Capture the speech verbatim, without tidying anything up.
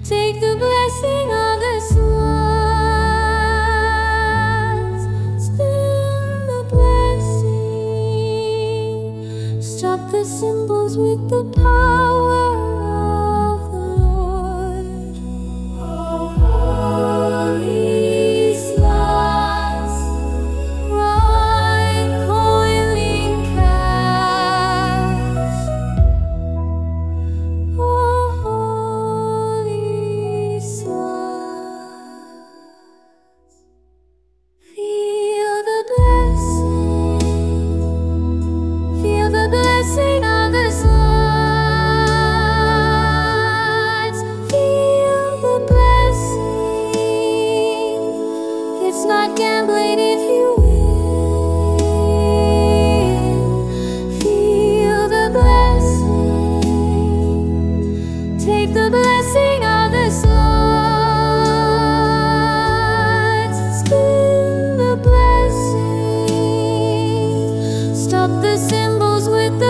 Take the blessing of the slides. Spin the blessing. Stop the symbols with the power of the Lord. Oh, holy slides, right coiling cash. Oh, holy slides, feel the blessing, feel the blessing of the slides, feel the blessing. It's not gambling if you win. Feel the blessing. Take the blessing of the slides. Spin the blessing. Stop the symbols with the